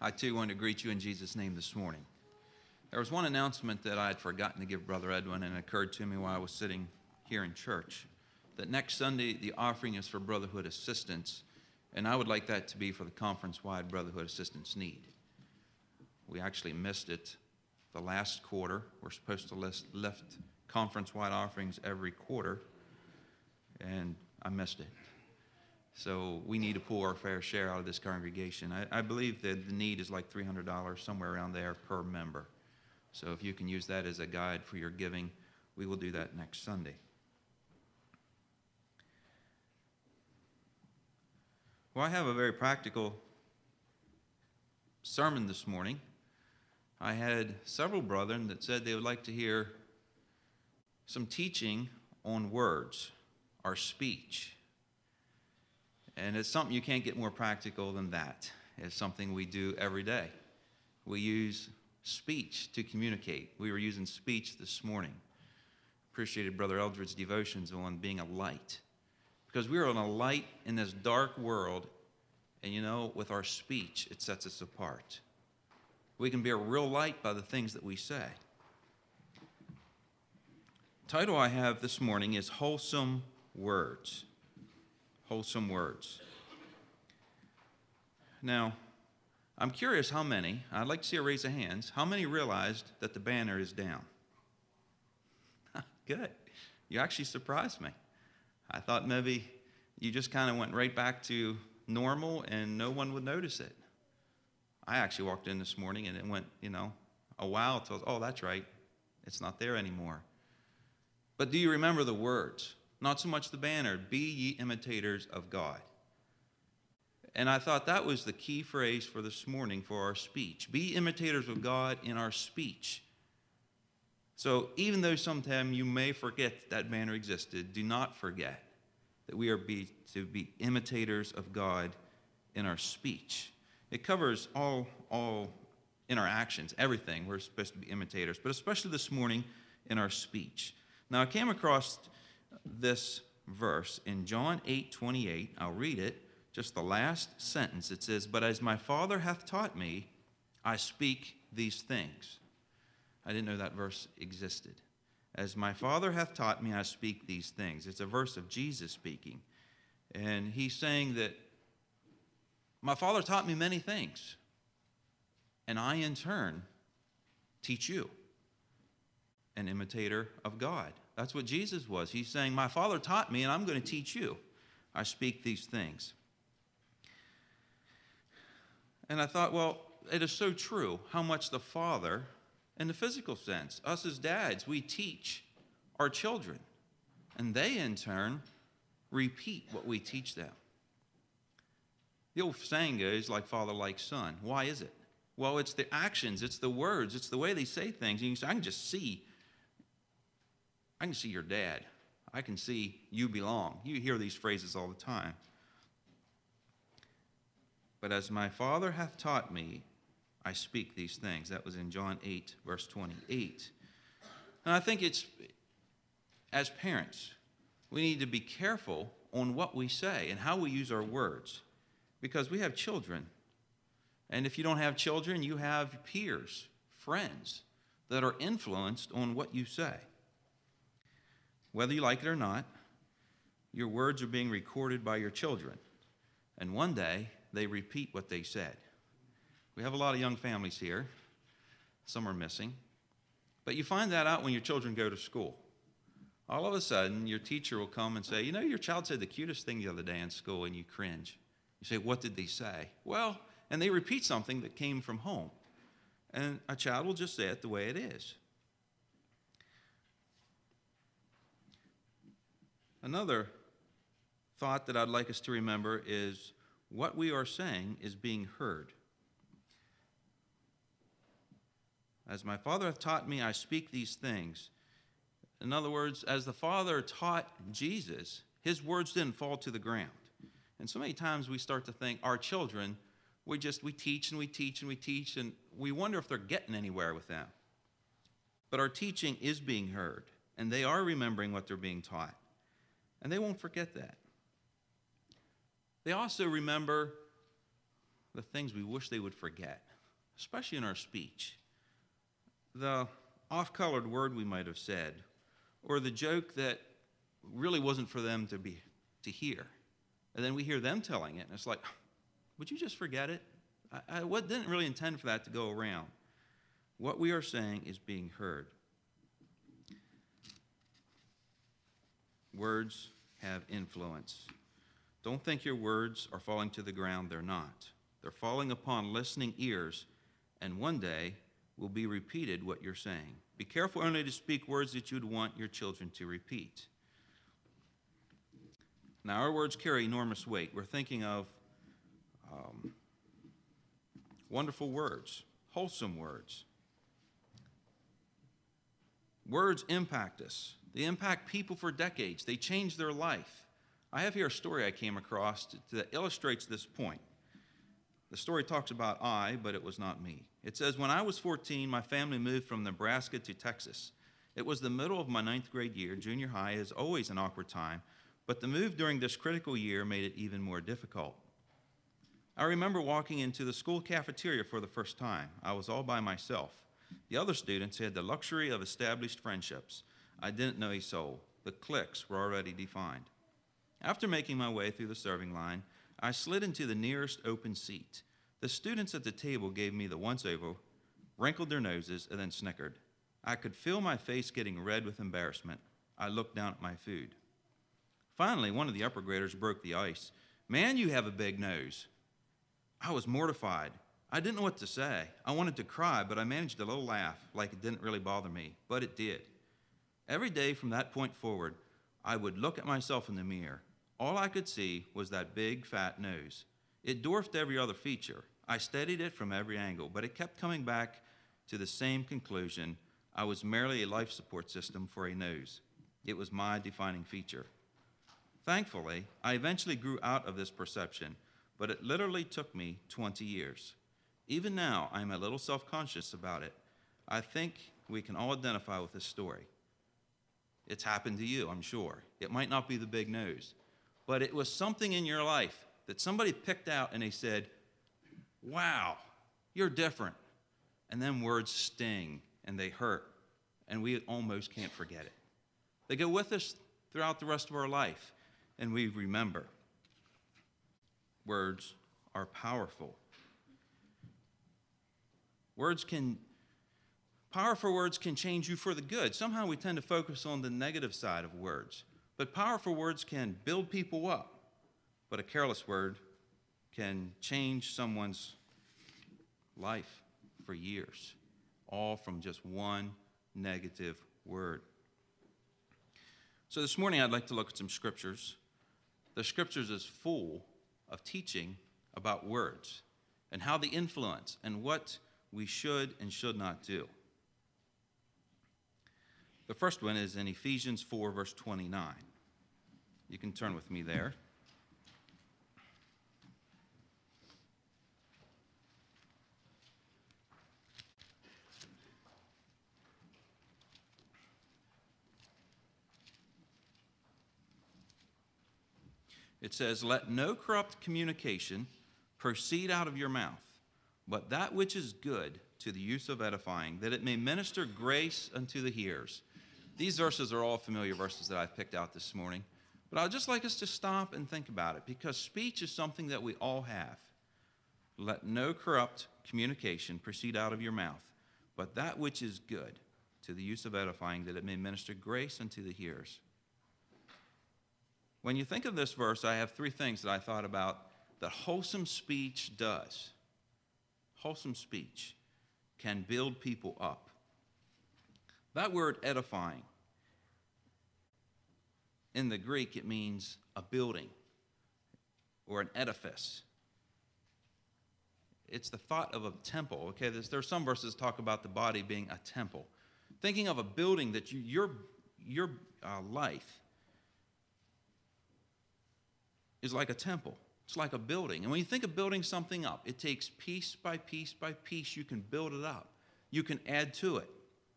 I too want to greet you in Jesus' name this morning. There was one announcement that I had forgotten to give Brother Edwin, and it occurred to me while I was sitting here in church, that next Sunday the offering is for Brotherhood Assistance, and I would like that to be for the conference-wide Brotherhood Assistance need. We actually missed it the last quarter. We're supposed to lift conference-wide offerings every quarter, and I missed it. So we need to pull our fair share out of this congregation. I believe that the need is like $300, somewhere around there per member. So if you can use that as a guide for your giving, we will do that next Sunday. Well, I have a very practical sermon this morning. I had several brethren that said they would like to hear some teaching on words, our speech. And it's something you can't get more practical than that. It's something we do every day. We use speech to communicate. We were using speech this morning. Appreciated Brother Eldred's devotions on being a light. Because we are on a light in this dark world, and you know, with our speech, it sets us apart. We can be a real light by the things that we say. The title I have this morning is Wholesome Words. Wholesome words. Now, I'm curious how many, I'd like to see a raise of hands, how many realized that the banner is down? Good. You actually surprised me. I thought maybe you just kind of went right back to normal and no one would notice it. I actually walked in this morning and it went, a while till, oh, that's right, it's not there anymore. But do you remember the words? Not so much the banner, be ye imitators of God. And I thought that was the key phrase for this morning for our speech. Be imitators of God in our speech. So even though sometime you may forget that banner existed, do not forget that we are to be imitators of God in our speech. It covers all in our actions, everything. We're supposed to be imitators, but especially this morning in our speech. Now I came across this verse in John 8:28. I'll read it, just the last sentence. It says, "But as my Father hath taught me, I speak these things." I didn't know that verse existed. As my Father hath taught me, I speak these things. It's a verse of Jesus speaking. And he's saying that my Father taught me many things, and I in turn teach you, an imitator of God. That's what Jesus was. He's saying, my Father taught me, and I'm going to teach you. I speak these things. And I thought, well, it is so true how much the Father, in the physical sense, us as dads, we teach our children. And they, in turn, repeat what we teach them. The old saying goes, like father, like son. Why is it? Well, it's the actions, it's the words, it's the way they say things. And you say, I can see your dad. I can see you belong. You hear these phrases all the time. But as my Father hath taught me, I speak these things. That was in John 8, verse 28. And I think it's, as parents, we need to be careful on what we say and how we use our words. Because we have children. And if you don't have children, you have peers, friends that are influenced on what you say. Whether you like it or not, your words are being recorded by your children. And one day, they repeat what they said. We have a lot of young families here. Some are missing. But you find that out when your children go to school. All of a sudden, your teacher will come and say, your child said the cutest thing the other day in school, and you cringe. You say, what did they say? Well, and they repeat something that came from home. And a child will just say it the way it is. Another thought that I'd like us to remember is what we are saying is being heard. As my Father hath taught me, I speak these things. In other words, as the Father taught Jesus, his words didn't fall to the ground. And so many times we start to think our children, we teach and we teach and we teach, and we wonder if they're getting anywhere with them. But our teaching is being heard, and they are remembering what they're being taught. And they won't forget that. They also remember the things we wish they would forget. especially in our speech. The off-colored word we might have said, or the joke that really wasn't for them to hear. And then we hear them telling it, and it's like, would you just forget it? I didn't really intend for that to go around. What we are saying is being heard. Words have influence. Don't think your words are falling to the ground. They're not. They're falling upon listening ears, and one day will be repeated what you're saying. Be careful only to speak words that you'd want your children to repeat. Now, our words carry enormous weight. We're thinking of wonderful words, wholesome words. Words impact us. They impact people for decades. They change their life. I have here a story I came across that illustrates this point. The story talks about I, but it was not me. It says, when I was 14, my family moved from Nebraska to Texas. It was the middle of my 9th grade year. Junior high is always an awkward time, but the move during this critical year made it even more difficult. I remember walking into the school cafeteria for the first time. I was all by myself. The other students had the luxury of established friendships. I didn't know a soul. The cliques were already defined. After making my way through the serving line, I slid into the nearest open seat. The students at the table gave me the once-over, wrinkled their noses, and then snickered. I could feel my face getting red with embarrassment. I looked down at my food. Finally, one of the upper graders broke the ice. Man, you have a big nose. I was mortified. I didn't know what to say. I wanted to cry, but I managed a little laugh, like it didn't really bother me, but it did. Every day from that point forward, I would look at myself in the mirror. All I could see was that big, fat nose. It dwarfed every other feature. I studied it from every angle, but it kept coming back to the same conclusion. I was merely a life support system for a nose. It was my defining feature. Thankfully, I eventually grew out of this perception, but it literally took me 20 years. Even now, I'm a little self-conscious about it. I think we can all identify with this story. It's happened to you, I'm sure. It might not be the big nose, but it was something in your life that somebody picked out and they said, wow, you're different. And then words sting and they hurt, and we almost can't forget it. They go with us throughout the rest of our life, and we remember. Words are powerful. Powerful words can change you for the good. Somehow we tend to focus on the negative side of words. But powerful words can build people up. But a careless word can change someone's life for years, all from just one negative word. So this morning I'd like to look at some scriptures. The scriptures is full of teaching about words and how they influence and what we should and should not do. The first one is in Ephesians 4, verse 29. You can turn with me there. It says, let no corrupt communication proceed out of your mouth, but that which is good to the use of edifying, that it may minister grace unto the hearers. These verses are all familiar verses that I've picked out this morning, but I'd just like us to stop and think about it, because speech is something that we all have. Let no corrupt communication proceed out of your mouth, but that which is good to the use of edifying, that it may minister grace unto the hearers. When you think of this verse, I have three things that I thought about that wholesome speech does. Wholesome speech can build people up. That word edifying, in the Greek, it means a building or an edifice. It's the thought of a temple. Okay, there's some verses talk about the body being a temple. Thinking of a building that your life is like a temple. It's like a building. And when you think of building something up, it takes piece by piece by piece. You can build it up. You can add to it.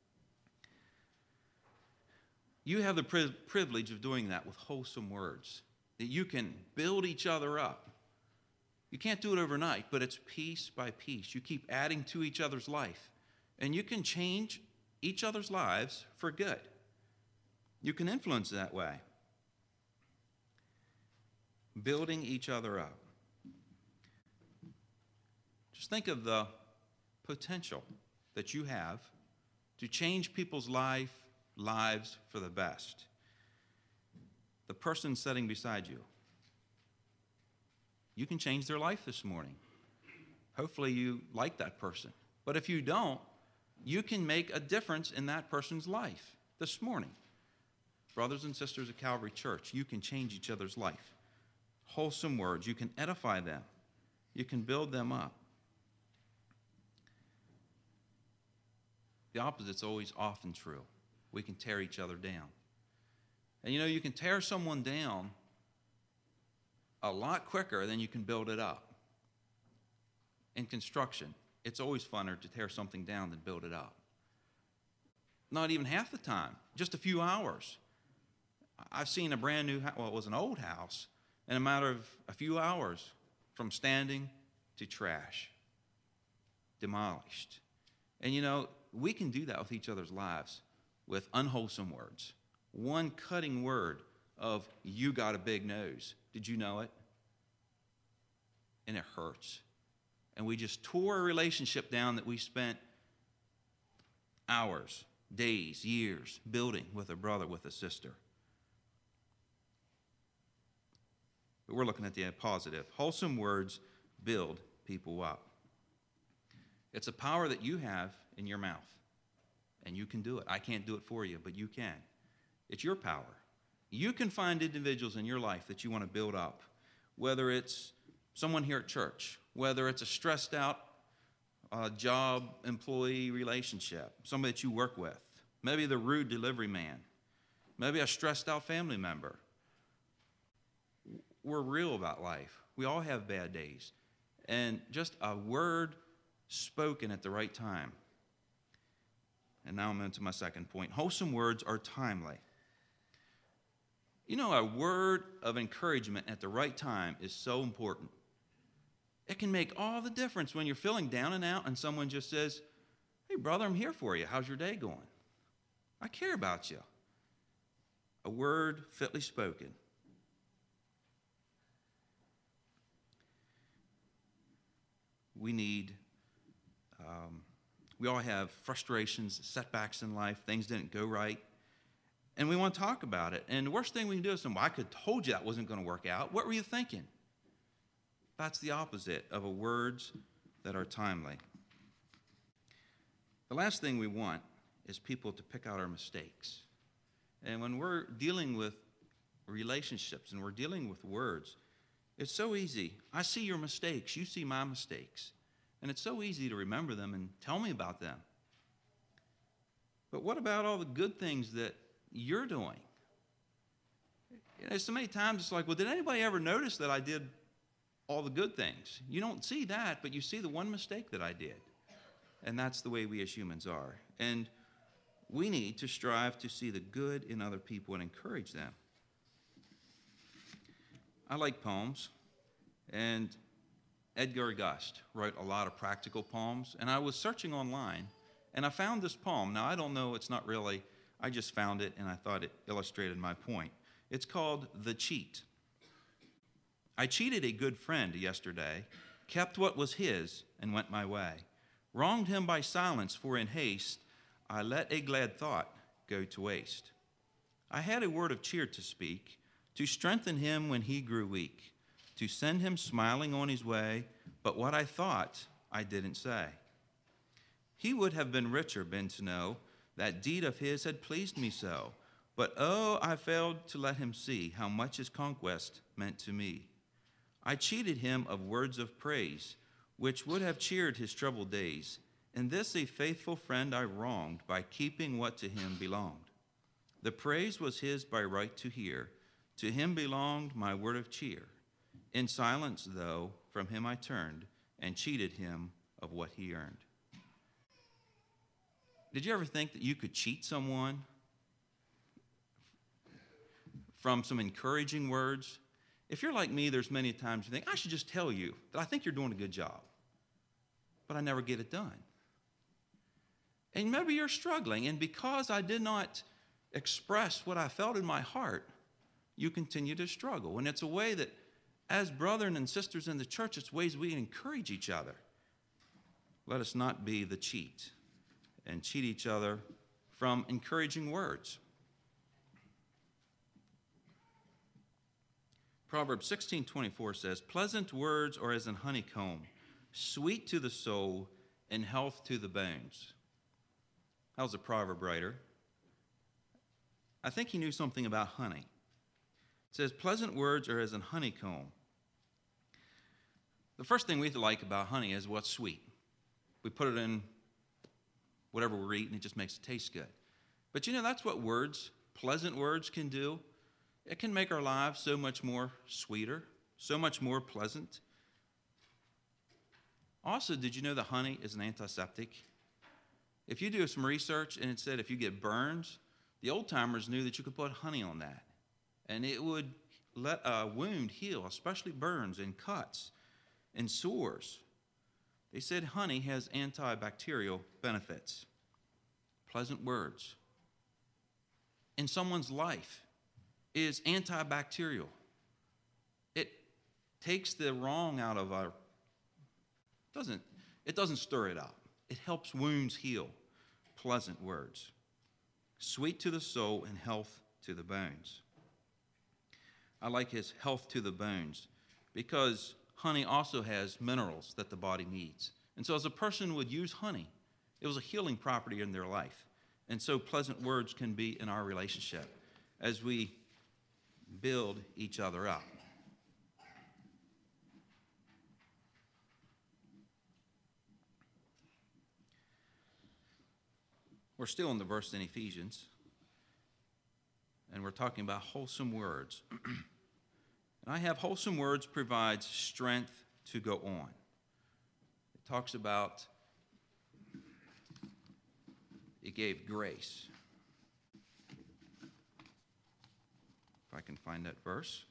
You have the privilege of doing that with wholesome words, that you can build each other up. You can't do it overnight, but it's piece by piece. You keep adding to each other's life, and you can change each other's lives for good. You can influence that way. Building each other up. Just think of the potential that you have to change people's lives for the best. The person sitting beside you, you can change their life this morning. Hopefully you like that person. But if you don't, you can make a difference in that person's life this morning. Brothers and sisters of Calvary Church, you can change each other's life. Wholesome words, you can edify them. You can build them up. The opposite's always often true. We can tear each other down. And you can tear someone down a lot quicker than you can build it up. In construction, it's always funner to tear something down than build it up. Not even half the time, just a few hours. I've seen a brand new house, well, it was an old house, in a matter of a few hours, from standing to trash, demolished. And we can do that with each other's lives with unwholesome words. One cutting word of, you got a big nose. Did you know it? And it hurts. And we just tore a relationship down that we spent hours, days, years building with a brother, with a sister. But we're looking at the positive. Wholesome words build people up. It's a power that you have in your mouth, and you can do it. I can't do it for you, but you can. It's your power. You can find individuals in your life that you want to build up, whether it's someone here at church, whether it's a stressed out job employee relationship, somebody that you work with, maybe the rude delivery man, maybe a stressed out family member. We're real about life. We all have bad days. And just a word spoken at the right time. And now I'm into my second point. Wholesome words are timely. A word of encouragement at the right time is so important. It can make all the difference when you're feeling down and out and someone just says, hey, brother, I'm here for you. How's your day going? I care about you. A word fitly spoken. We all have frustrations, setbacks in life, things didn't go right, and we want to talk about it. And the worst thing we can do is say, well, I could have told you that wasn't going to work out. What were you thinking? That's the opposite of words that are timely. The last thing we want is people to pick out our mistakes. And when we're dealing with relationships and we're dealing with words, it's so easy. I see your mistakes. You see my mistakes. And it's so easy to remember them and tell me about them. But what about all the good things that you're doing? So many times it's like, well, did anybody ever notice that I did all the good things? You don't see that, but you see the one mistake that I did. And that's the way we as humans are. And we need to strive to see the good in other people and encourage them. I like poems, and Edgar Gust wrote a lot of practical poems, and I was searching online, and I found this poem. Now, I don't know, it's not really, I just found it, and I thought it illustrated my point. It's called The Cheat. I cheated a good friend yesterday, kept what was his, and went my way. Wronged him by silence, for in haste I let a glad thought go to waste. I had a word of cheer to speak, to strengthen him when he grew weak, to send him smiling on his way, but what I thought I didn't say. He would have been richer, been to know that deed of his had pleased me so, but oh, I failed to let him see how much his conquest meant to me. I cheated him of words of praise, which would have cheered his troubled days. In this a faithful friend I wronged by keeping what to him belonged. The praise was his by right to hear. To him belonged my word of cheer. In silence, though, from him I turned and cheated him of what he earned. Did you ever think that you could cheat someone from some encouraging words? If you're like me, there's many times you think, I should just tell you that I think you're doing a good job, but I never get it done. And maybe you're struggling, and because I did not express what I felt in my heart, you continue to struggle. And it's a way that, as brethren and sisters in the church, it's ways we encourage each other. Let us not be the cheat and cheat each other from encouraging words. Proverbs 16:24 says, pleasant words are as an honeycomb, sweet to the soul and health to the bones. That was a proverb writer. I think he knew something about honey. It says, pleasant words are as an honeycomb. The first thing we like about honey is what's sweet. We put it in whatever we're eating, it just makes it taste good. But you know, that's what words, pleasant words, can do. It can make our lives so much more sweeter, so much more pleasant. Also, did you know that honey is an antiseptic? If you do some research and it said if you get burns, the old timers knew that you could put honey on that, and it would let a wound heal, especially burns and cuts and sores. They said honey has antibacterial benefits. Pleasant words in someone's life is antibacterial. It takes the wrong out of our, it doesn't stir it up. It helps wounds heal. Pleasant words. Sweet to the soul and health to the bones. I like his health to the bones because honey also has minerals that the body needs. And so as a person would use honey, it was a healing property in their life. And so pleasant words can be in our relationship as we build each other up. We're still in the verse in Ephesians, and we're talking about wholesome words. And I have wholesome words provides strength to go on. It talks about it gave grace. If I can find that verse.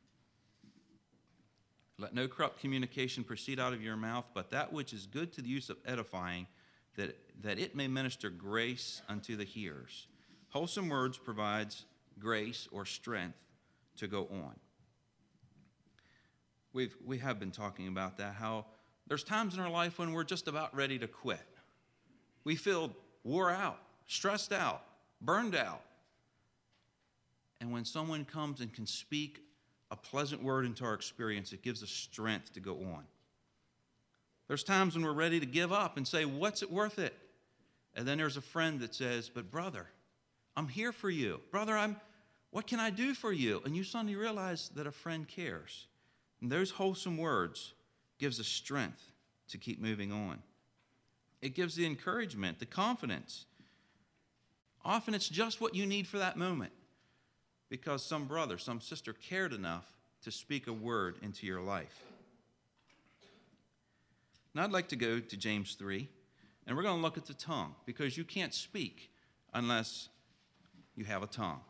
Let no corrupt communication proceed out of your mouth, but that which is good to the use of edifying, that it may minister grace unto the hearers. Wholesome words provides grace or strength to go on. We have been talking about that, how there's times in our life when we're just about ready to quit. We feel wore out, stressed out, burned out. And when someone comes and can speak a pleasant word into our experience, it gives us strength to go on. There's times when we're ready to give up and say, what's it worth it? And then there's a friend that says, but brother, I'm here for you. Brother, what can I do for you? And you suddenly realize that a friend cares. And those wholesome words gives us strength to keep moving on. It gives the encouragement, the confidence. Often it's just what you need for that moment because some brother, some sister cared enough to speak a word into your life. Now I'd like to go to James 3, and we're going to look at the tongue because you can't speak unless you have a tongue.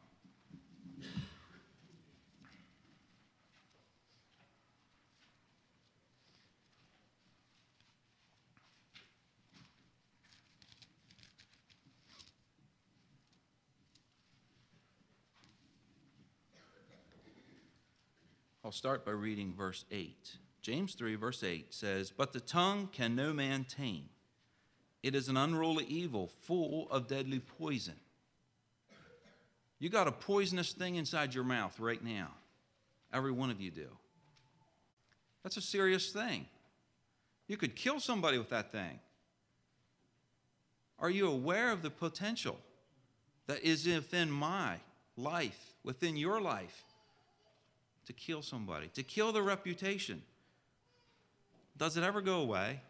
I'll start by reading verse 8. James 3, verse 8 says, but the tongue can no man tame. It is an unruly evil, full of deadly poison. You got a poisonous thing inside your mouth right now. Every one of you do. That's a serious thing. You could kill somebody with that thing. Are you aware of the potential that is within my life, within your life, to kill somebody, to kill their reputation? Does it ever go away?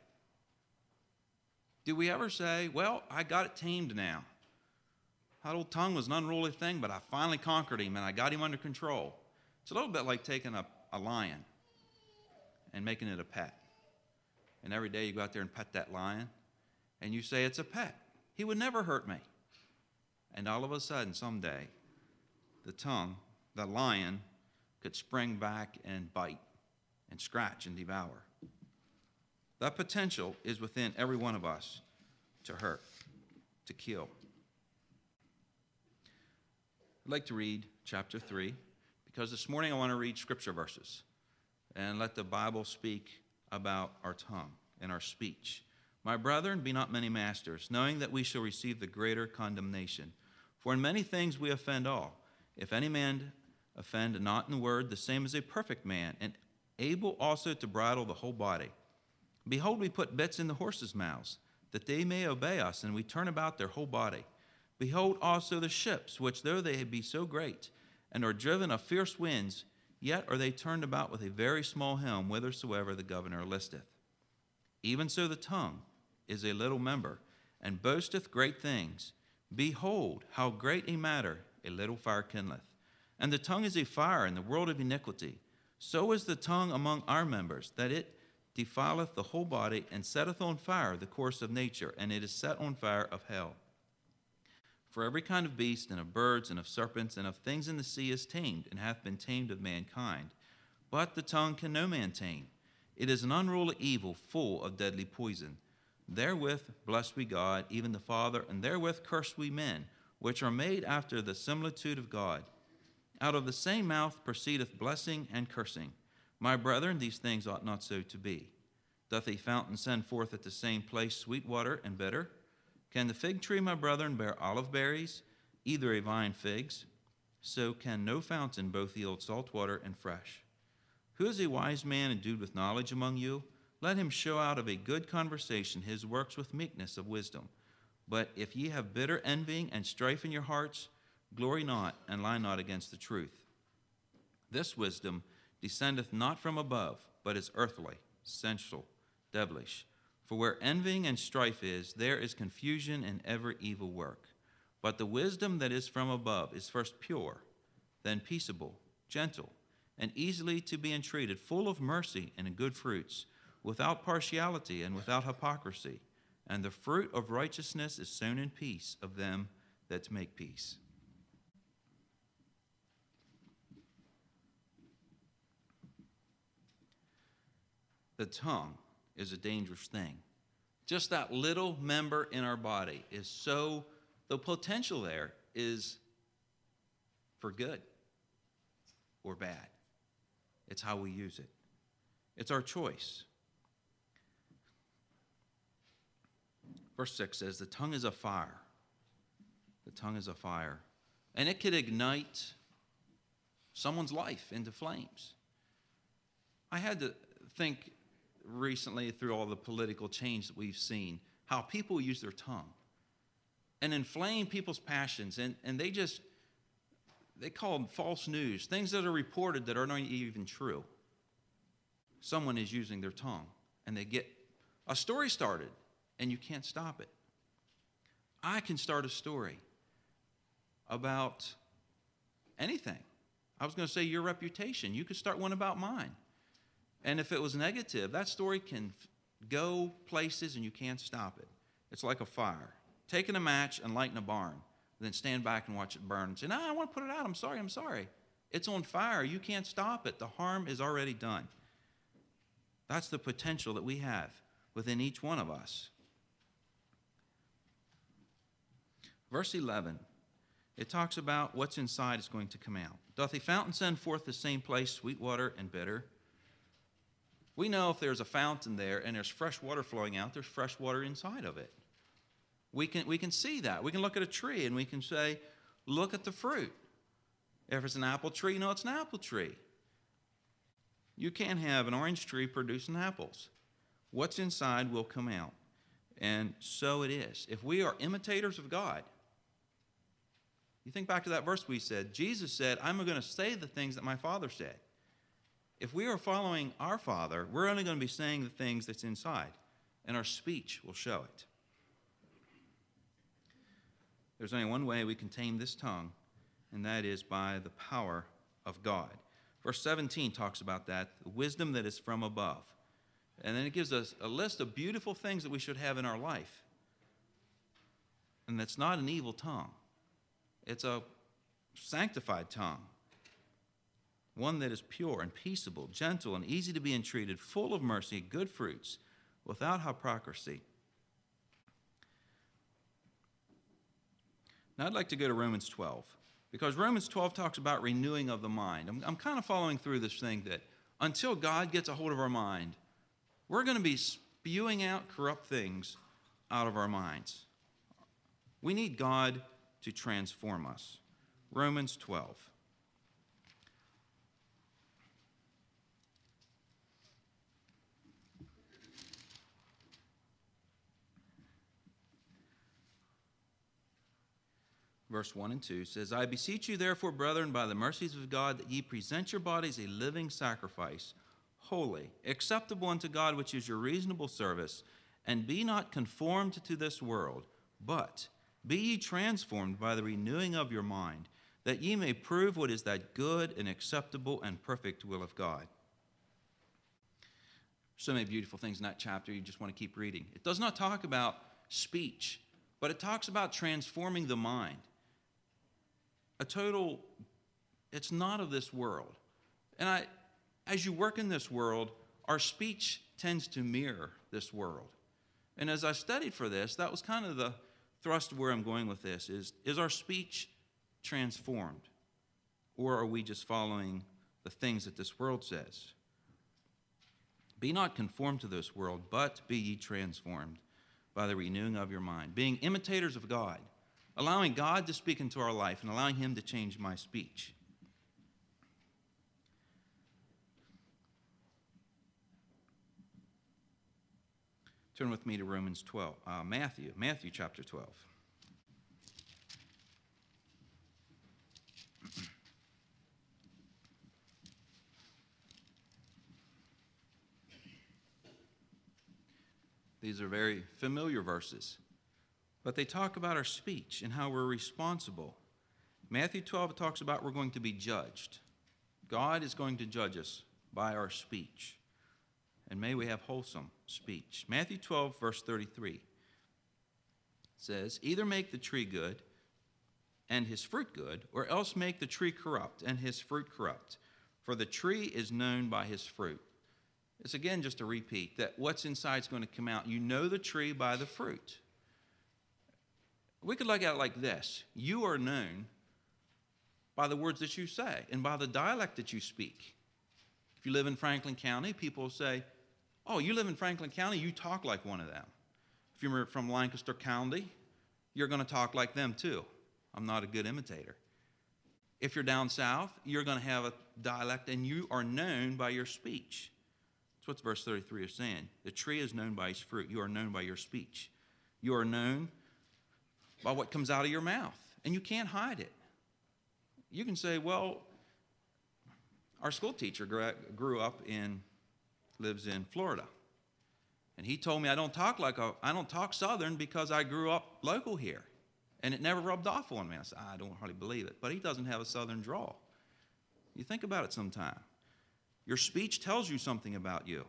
Do we ever say, well, I got it tamed now? That old tongue was an unruly thing, but I finally conquered him and I got him under control. It's a little bit like taking a lion and making it a pet. And every day you go out there and pet that lion and you say it's a pet. He would never hurt me. And all of a sudden, someday, the tongue, the lion, could spring back and bite and scratch and devour. That potential is within every one of us to hurt, to kill. I'd like to read chapter 3 because this morning I want to read scripture verses and let the Bible speak about our tongue and our speech. My brethren, be not many masters, knowing that we shall receive the greater condemnation. For in many things we offend all. If any man offend not in word, the same is a perfect man, and able also to bridle the whole body. Behold, we put bits in the horses' mouths, that they may obey us, and we turn about their whole body. Behold also the ships, which though they be so great, and are driven of fierce winds, yet are they turned about with a very small helm, whithersoever the governor listeth. Even so the tongue is a little member, and boasteth great things. Behold, how great a matter a little fire kindleth. And the tongue is a fire in the world of iniquity. So is the tongue among our members, that it defileth the whole body, and setteth on fire the course of nature, and it is set on fire of hell. For every kind of beast, and of birds, and of serpents, and of things in the sea is tamed, and hath been tamed of mankind. But the tongue can no man tame. It is an unruly evil, full of deadly poison. Therewith bless we God, even the Father, and therewith curse we men, which are made after the similitude of God. Out of the same mouth proceedeth blessing and cursing. My brethren, these things ought not so to be. Doth a fountain send forth at the same place sweet water and bitter? Can the fig tree, my brethren, bear olive berries, either a vine figs? So can no fountain both yield salt water and fresh. Who is a wise man endued with knowledge among you? Let him show out of a good conversation his works with meekness of wisdom. But if ye have bitter envying and strife in your hearts, glory not, and lie not against the truth. This wisdom descendeth not from above, but is earthly, sensual, devilish. For where envying and strife is, there is confusion and every evil work. But the wisdom that is from above is first pure, then peaceable, gentle, and easily to be entreated, full of mercy and good fruits, without partiality and without hypocrisy. And the fruit of righteousness is sown in peace of them that make peace. The tongue is a dangerous thing. Just that little member in our body is so, the potential there is for good or bad. It's how we use it. It's our choice. Verse 6 says, the tongue is a fire. The tongue is a fire. And it could ignite someone's life into flames. I had to think recently through all the political change that we've seen, how people use their tongue and inflame people's passions. And they call them false news, things that are reported that are not even true. Someone is using their tongue, and they get a story started, and you can't stop it. I can start a story about anything. I was going to say your reputation. You could start one about mine. And if it was negative, that story can go places and you can't stop it. It's like a fire. Taking a match and lighting a barn, then stand back and watch it burn and say, no, I want to put it out. I'm sorry. It's on fire. You can't stop it. The harm is already done. That's the potential that we have within each one of us. Verse 11, it talks about what's inside is going to come out. Doth a fountain send forth the same place sweet water and bitter? We know if there's a fountain there and there's fresh water flowing out, there's fresh water inside of it. We can see that. We can look at a tree and we can say, look at the fruit. If it's an apple tree, no, it's an apple tree. You can't have an orange tree producing apples. What's inside will come out. And so it is. If we are imitators of God, you think back to that verse we said, Jesus said, I'm going to say the things that my Father said. If we are following our Father, we're only going to be saying the things that's inside, and our speech will show it. There's only one way we can tame this tongue, and that is by the power of God. Verse 17 talks about that, the wisdom that is from above. And then it gives us a list of beautiful things that we should have in our life. And that's not an evil tongue. It's a sanctified tongue. one that is pure and peaceable, gentle and easy to be entreated, full of mercy, good fruits, without hypocrisy. Now I'd like to go to Romans 12, because Romans 12 talks about renewing of the mind. I'm kind of following through this thing that until God gets a hold of our mind, we're going to be spewing out corrupt things out of our minds. We need God to transform us. Romans 12. Verse 1 and 2 says, I beseech you therefore, brethren, by the mercies of God, that ye present your bodies a living sacrifice, holy, acceptable unto God, which is your reasonable service, and be not conformed to this world, but be ye transformed by the renewing of your mind, that ye may prove what is that good and acceptable and perfect will of God. So many beautiful things in that chapter, you just want to keep reading. It does not talk about speech, but it talks about transforming the mind. It's not of this world. And as you work in this world, our speech tends to mirror this world. And as I studied for this, that was kind of the thrust of where I'm going with this, is our speech transformed? Or are we just following the things that this world says? Be not conformed to this world, but be ye transformed by the renewing of your mind, being imitators of God, allowing God to speak into our life and allowing him to change my speech. Turn with me to Matthew chapter 12. These are very familiar verses, but they talk about our speech and how we're responsible. Matthew 12 talks about we're going to be judged. God is going to judge us by our speech. And may we have wholesome speech. Matthew 12, verse 33 says, either make the tree good and his fruit good, or else make the tree corrupt and his fruit corrupt. For the tree is known by his fruit. It's again just a repeat that what's inside is going to come out. You know the tree by the fruit. We could look at it like this. You are known by the words that you say and by the dialect that you speak. If you live in Franklin County, people say, oh, you live in Franklin County, you talk like one of them. If you're from Lancaster County, you're going to talk like them too. I'm not a good imitator. If you're down south, you're going to have a dialect and you are known by your speech. That's what verse 33 is saying. The tree is known by its fruit. You are known by your speech. You are known by what comes out of your mouth, and you can't hide it. You can say, well, our school teacher lives in Florida, and he told me I don't talk Southern because I grew up local here, and it never rubbed off on me. I said, I don't hardly believe it, but he doesn't have a Southern drawl. You think about it sometime. Your speech tells you something about you.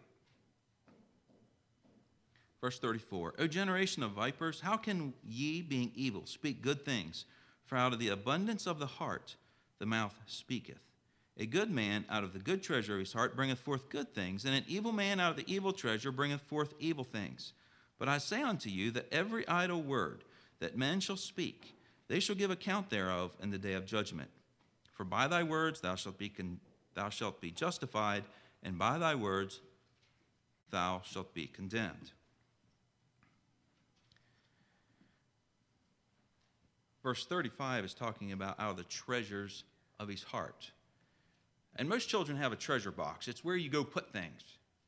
Verse 34, O generation of vipers, how can ye, being evil, speak good things? For out of the abundance of the heart the mouth speaketh. A good man out of the good treasure of his heart bringeth forth good things, and an evil man out of the evil treasure bringeth forth evil things. But I say unto you that every idle word that men shall speak, they shall give account thereof in the day of judgment. For by thy words thou shalt be justified, and by thy words thou shalt be condemned. Verse 35 is talking about out of the treasures of his heart. And most children have a treasure box. It's where you go put things.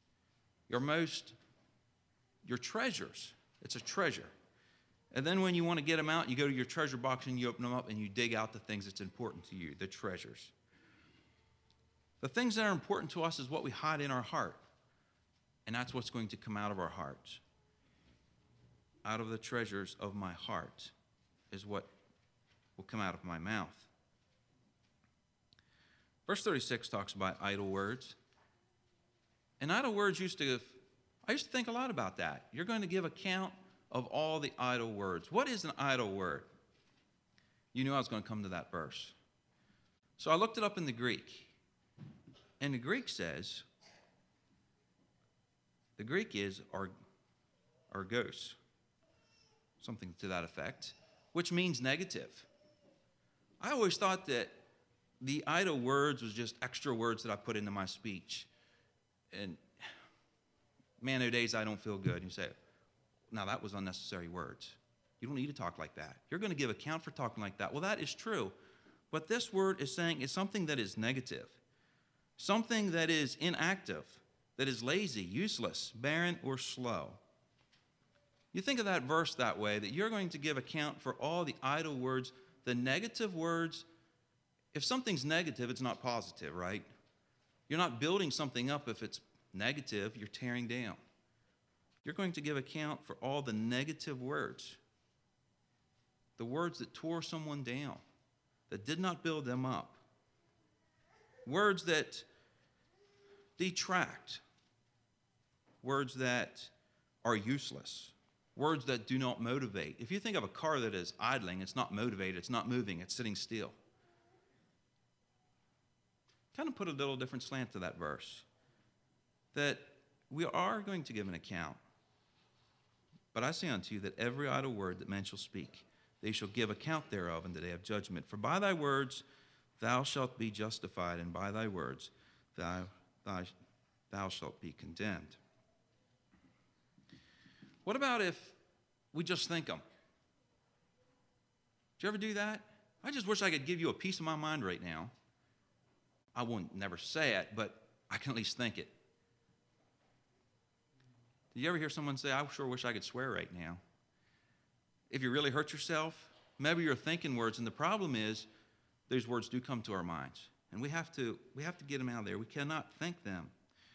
Your treasures. It's a treasure. And then when you want to get them out, you go to your treasure box and you open them up and you dig out the things that's important to you, the treasures. The things that are important to us is what we hide in our heart. And that's what's going to come out of our hearts. Out of the treasures of my heart is what will come out of my mouth. Verse 36 talks about idle words. And idle words I used to think a lot about that. You're going to give account of all the idle words. What is an idle word? You knew I was going to come to that verse. So I looked it up in the Greek. And the Greek says, the Greek is argos, something to that effect, which means negative. I always thought that the idle words was just extra words that I put into my speech. And man, there are days I don't feel good. And you say, now that was unnecessary words. You don't need to talk like that. You're going to give account for talking like that. Well, that is true. But this word is saying it's something that is negative, something that is inactive, that is lazy, useless, barren, or slow. You think of that verse that way, that you're going to give account for all the idle words, the negative words. If something's negative, it's not positive, right? You're not building something up if it's negative, you're tearing down. You're going to give account for all the negative words, the words that tore someone down, that did not build them up, words that detract, words that are useless, words that do not motivate. If you think of a car that is idling, it's not motivated, it's not moving, it's sitting still. Kind of put a little different slant to that verse, that we are going to give an account. But I say unto you that every idle word that men shall speak, they shall give account thereof in the day of judgment. For by thy words thou shalt be justified, and by thy words thou shalt be condemned. What about if we just think them? Did you ever do that? I just wish I could give you a piece of my mind right now. I won't never say it, but I can at least think it. Did you ever hear someone say, I sure wish I could swear right now? If you really hurt yourself, maybe you're thinking words, and the problem is those words do come to our minds, and we have to get them out of there. We cannot think them.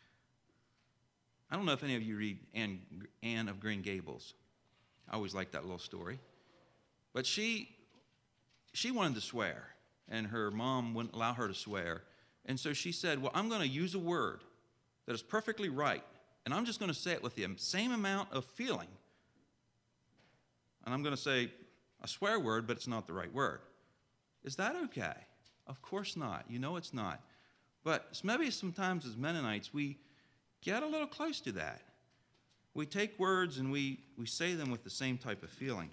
I don't know if any of you read Anne of Green Gables. I always liked that little story. But she wanted to swear, and her mom wouldn't allow her to swear. And so she said, well, I'm going to use a word that is perfectly right, and I'm just going to say it with the same amount of feeling. And I'm going to say a swear word, but it's not the right word. Is that okay? Of course not. You know it's not. But maybe sometimes as Mennonites, we get a little close to that. We take words and we say them with the same type of feeling.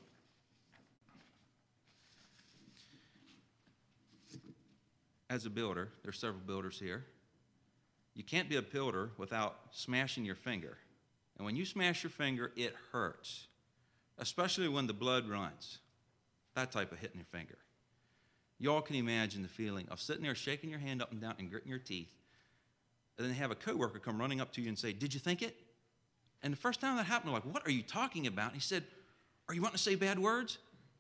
As a builder, there's several builders here. You can't be a builder without smashing your finger. And when you smash your finger, it hurts, especially when the blood runs. That type of hitting your finger. You all can imagine the feeling of sitting there shaking your hand up and down and gritting your teeth, and then have a coworker come running up to you and say, did you think it? And the first time that happened, we're like, what are you talking about? And he said, are you wanting to say bad words?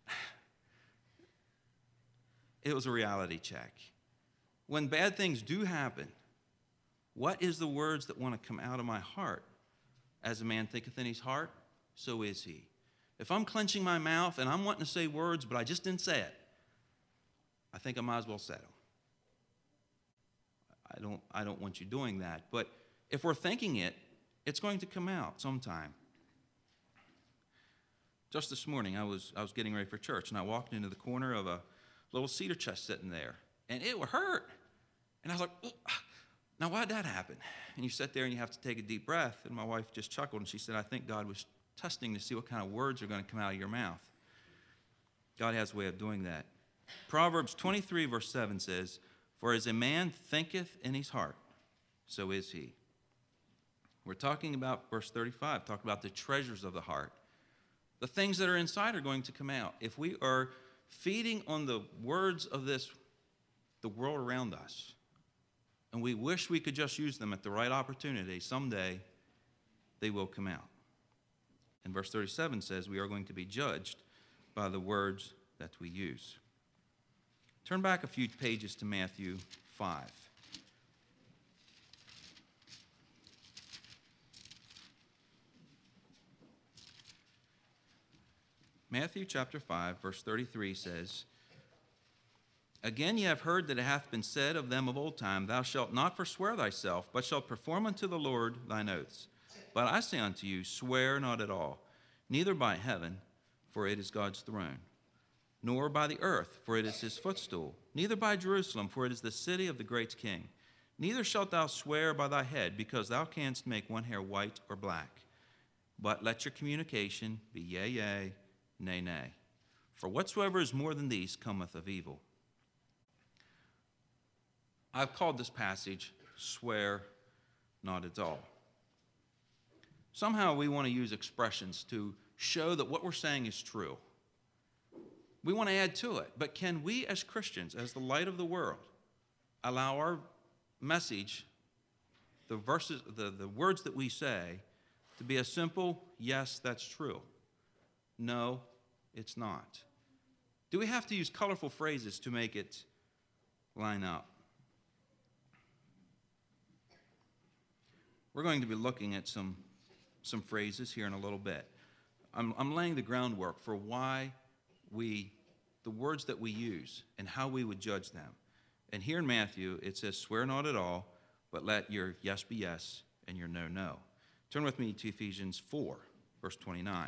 It was a reality check. When bad things do happen, what is the words that want to come out of my heart? As a man thinketh in his heart, so is he. If I'm clenching my mouth and I'm wanting to say words, but I just didn't say it, I think I might as well say them. I don't want you doing that. But if we're thinking it, it's going to come out sometime. Just this morning, I was getting ready for church, and I walked into the corner of a little cedar chest sitting there, and it would hurt. And I was like, oh, now why'd that happen? And you sit there and you have to take a deep breath. And my wife just chuckled, and she said, I think God was testing to see what kind of words are going to come out of your mouth. God has a way of doing that. Proverbs 23, verse 7 says, for as a man thinketh in his heart, so is he. We're talking about verse 35, talking about the treasures of the heart. The things that are inside are going to come out. If we are feeding on the words of the world around us, and we wish we could just use them at the right opportunity, someday they will come out. And verse 37 says we are going to be judged by the words that we use. Turn back a few pages to Matthew 5. Matthew chapter 5, verse 33 says, again ye have heard that it hath been said of them of old time, thou shalt not forswear thyself, but shalt perform unto the Lord thine oaths. But I say unto you, swear not at all, neither by heaven, for it is God's throne, nor by the earth, for it is his footstool, neither by Jerusalem, for it is the city of the great King. Neither shalt thou swear by thy head, because thou canst make one hair white or black. But let your communication be yea, yea, nay, nay. For whatsoever is more than these cometh of evil. I've called this passage, Swear Not at All. Somehow we want to use expressions to show that what we're saying is true. We want to add to it. But can we as Christians, as the light of the world, allow our message, the words that we say, to be a simple, yes, that's true. No, it's not. Do we have to use colorful phrases to make it line up? We're going to be looking at some phrases here in a little bit. I'm laying the groundwork for why the words that we use and how we would judge them. And here in Matthew, it says, swear not at all, but let your yes be yes and your no, no. Turn with me to Ephesians 4, verse 29.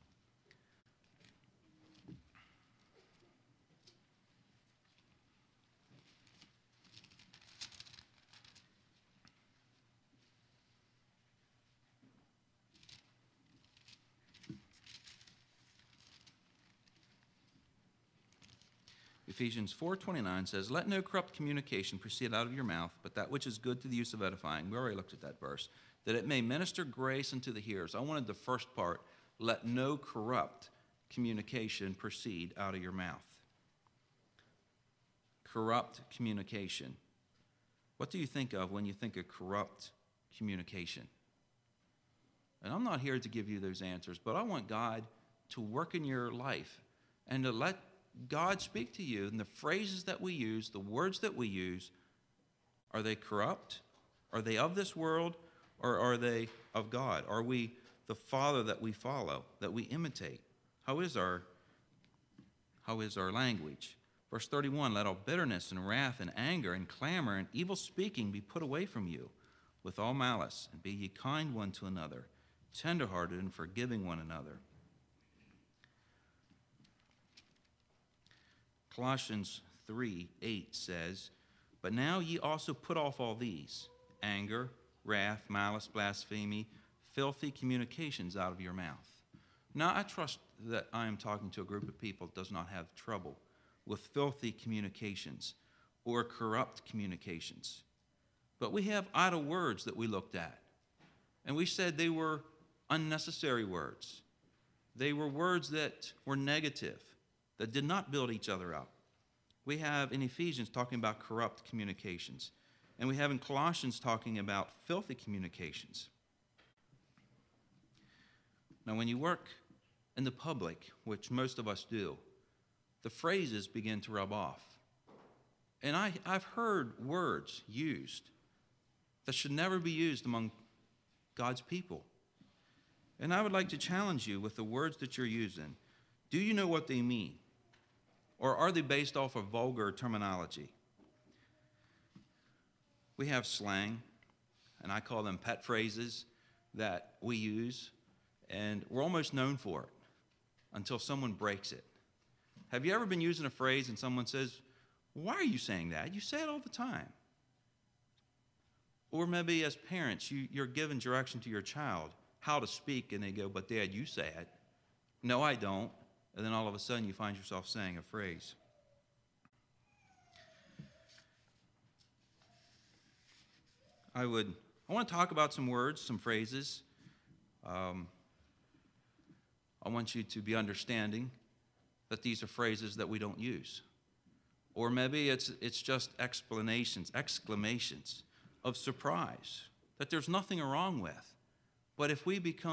Ephesians 4:29 says, let no corrupt communication proceed out of your mouth, but that which is good to the use of edifying. We already looked at that verse. That it may minister grace unto the hearers. I wanted the first part, let no corrupt communication proceed out of your mouth. Corrupt communication. What do you think of when you think of corrupt communication? And I'm not here to give you those answers, but I want God to work in your life and to let God speak to you. And the phrases that we use, the words that we use, are they corrupt? Are they of this world? Or are they of God? Are we the Father that we follow, that we imitate? How is our language? Verse 31, let all bitterness and wrath and anger and clamor and evil speaking be put away from you with all malice, and be ye kind one to another, tenderhearted and forgiving one another. Colossians 3:8 says, but now ye also put off all these, anger, wrath, malice, blasphemy, filthy communications out of your mouth. Now, I trust that I am talking to a group of people that does not have trouble with filthy communications or corrupt communications. But we have idle words that we looked at, and we said they were unnecessary words. They were words that were negative, that did not build each other up. We have in Ephesians talking about corrupt communications. And we have in Colossians talking about filthy communications. Now, when you work in the public, which most of us do, the phrases begin to rub off. And I've heard words used that should never be used among God's people. And I would like to challenge you with the words that you're using. Do you know what they mean? Or are they based off of vulgar terminology? We have slang, and I call them pet phrases that we use, and we're almost known for it until someone breaks it. Have you ever been using a phrase and someone says, why are you saying that? You say it all the time. Or maybe as parents, you're giving direction to your child how to speak, and they go, but Dad, you say it. No, I don't. And then all of a sudden you find yourself saying a phrase. I want to talk about some words, some phrases. I want you to be understanding that these are phrases that we don't use. Or maybe it's just exclamations of surprise that there's nothing wrong with. But if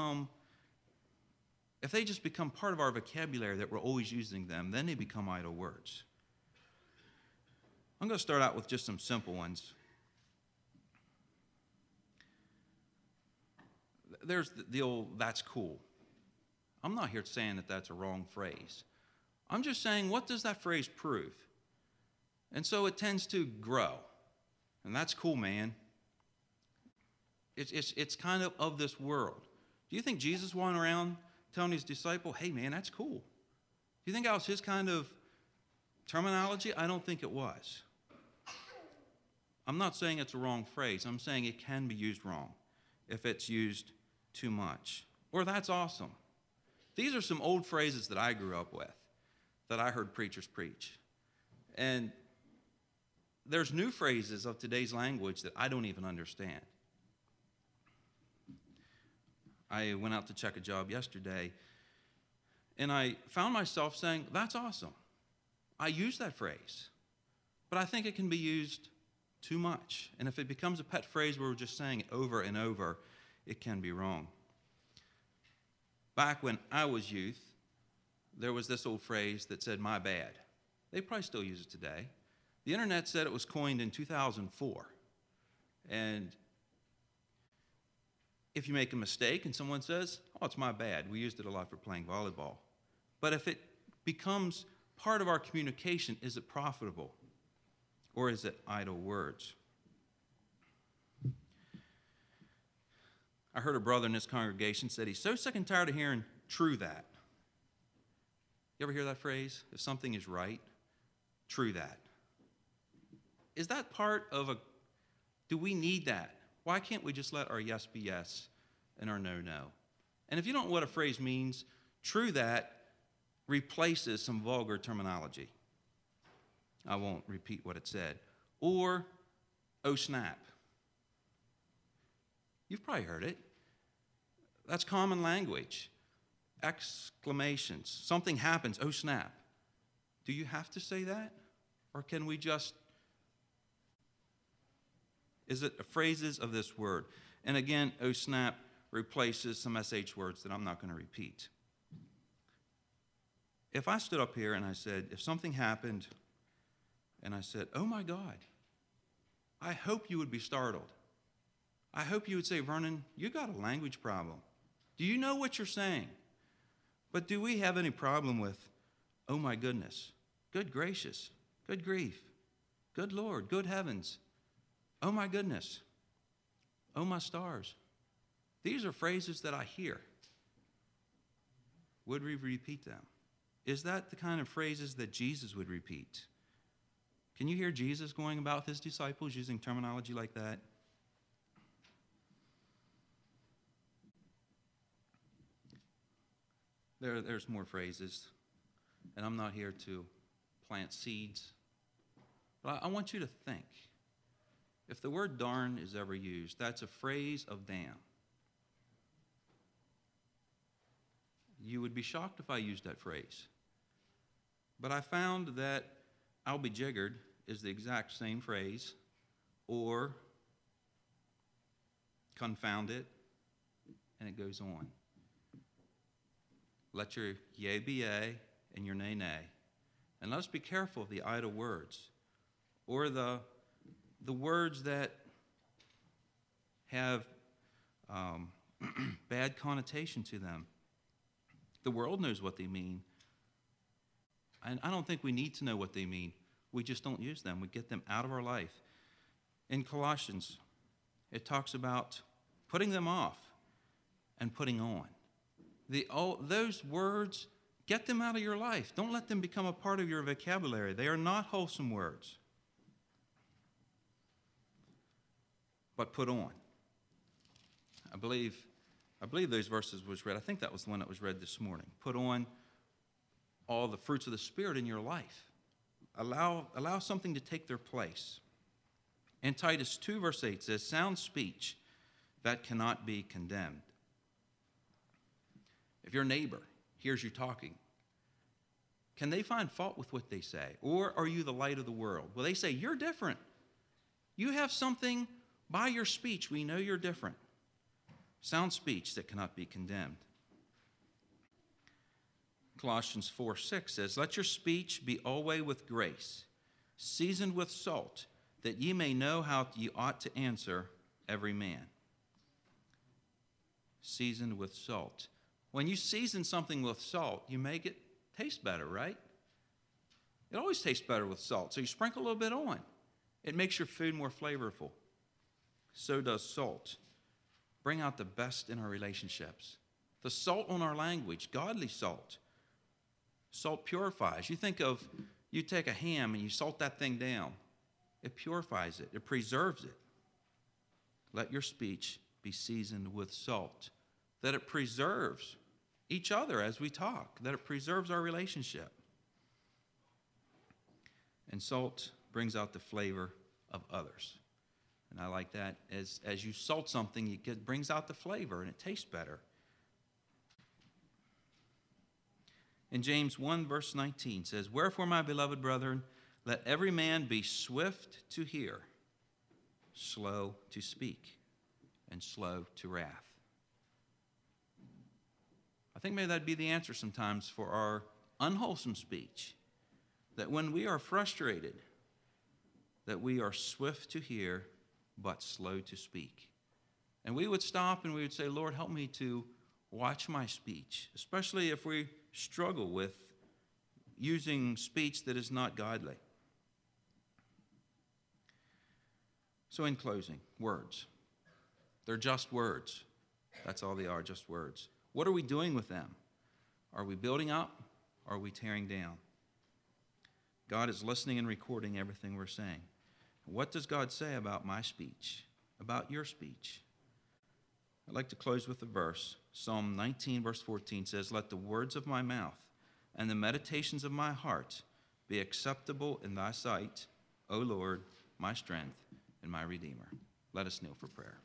they just become part of our vocabulary that we're always using them, then they become idle words. I'm going to start out with just some simple ones. There's the old, that's cool. I'm not here saying that that's a wrong phrase. I'm just saying, what does that phrase prove? And so it tends to grow. And that's cool, man. It's kind of this world. Do you think Jesus went around telling his disciple, hey, man, that's cool? Do you think that was his kind of terminology? I don't think it was. I'm not saying it's a wrong phrase. I'm saying it can be used wrong if it's used too much. Or that's awesome. These are some old phrases that I grew up with, that I heard preachers preach. And there's new phrases of today's language that I don't even understand. I went out to check a job yesterday, and I found myself saying, that's awesome. I use that phrase, but I think it can be used too much. And if it becomes a pet phrase where we're just saying it over and over, it can be wrong. Back when I was youth, there was this old phrase that said, my bad. They probably still use it today. The internet said it was coined in 2004. And if you make a mistake and someone says, oh, it's my bad, we used it a lot for playing volleyball. But if it becomes part of our communication, is it profitable? Or is it idle words? I heard a brother in this congregation said he's so sick and tired of hearing true that. You ever hear that phrase? If something is right, true that. Is that part of do we need that? Why can't we just let our yes be yes and our no, no? And if you don't know what a phrase means, true that replaces some vulgar terminology. I won't repeat what it said. Or, oh snap. You've probably heard it. That's common language. Exclamations. Something happens, oh snap. Do you have to say that? Or can we just, is it phrases of this word? And again, oh snap replaces some SH words that I'm not going to repeat. If I stood up here and I said, if something happened, and I said, oh my God, I hope you would be startled. I hope you would say, Vernon, you got a language problem. Do you know what you're saying? But do we have any problem with, oh my goodness, good gracious, good grief, good Lord, good heavens, oh my goodness, oh my stars? These are phrases that I hear. Would we repeat them? Is that the kind of phrases that Jesus would repeat? Can you hear Jesus going about with his disciples using terminology like that? There's more phrases, and I'm not here to plant seeds. But I want you to think. If the word darn is ever used, that's a phrase of damn. You would be shocked if I used that phrase. But I found that I'll be jiggered is the exact same phrase, or confound it, and it goes on. Let your yea be yea and your nay nay. And let us be careful of the idle words, or the words that have bad connotation to them. The world knows what they mean. And I don't think we need to know what they mean. We just don't use them. We get them out of our life. In Colossians, it talks about putting them off and putting on. Those words, get them out of your life. Don't let them become a part of your vocabulary. They are not wholesome words. But put on. I believe those verses was read. I think that was the one that was read this morning. Put on all the fruits of the Spirit in your life. Allow something to take their place. And Titus 2 verse 8 says, sound speech that cannot be condemned. If your neighbor hears you talking, can they find fault with what they say? Or are you the light of the world? Well, they say, you're different. You have something by your speech. We know you're different. Sound speech that cannot be condemned. Colossians 4:6 says, let your speech be always with grace, seasoned with salt, that ye may know how ye ought to answer every man. Seasoned with salt. When you season something with salt, you make it taste better, right? It always tastes better with salt. So you sprinkle a little bit on. It makes your food more flavorful. So does salt. Bring out the best in our relationships. The salt on our language, godly salt. Salt purifies. You take a ham and you salt that thing down. It purifies it. It preserves it. Let your speech be seasoned with salt, that it preserves each other as we talk, that it preserves our relationship. And salt brings out the flavor of others. And I like that. As you salt something, it brings out the flavor and it tastes better. In James 1, verse 19 says, "Wherefore, my beloved brethren, let every man be swift to hear, slow to speak, and slow to wrath." I think maybe that'd be the answer sometimes for our unwholesome speech, that when we are frustrated, that we are swift to hear, but slow to speak. And we would stop and we would say, Lord, help me to watch my speech, especially if we struggle with using speech that is not godly. So in closing, words. They're just words. That's all they are, just words. What are we doing with them? Are we building up? Or are we tearing down? God is listening and recording everything we're saying. What does God say about my speech, about your speech? I'd like to close with a verse. Psalm 19, verse 14 says, "Let the words of my mouth and the meditations of my heart be acceptable in thy sight, O Lord, my strength and my Redeemer." Let us kneel for prayer.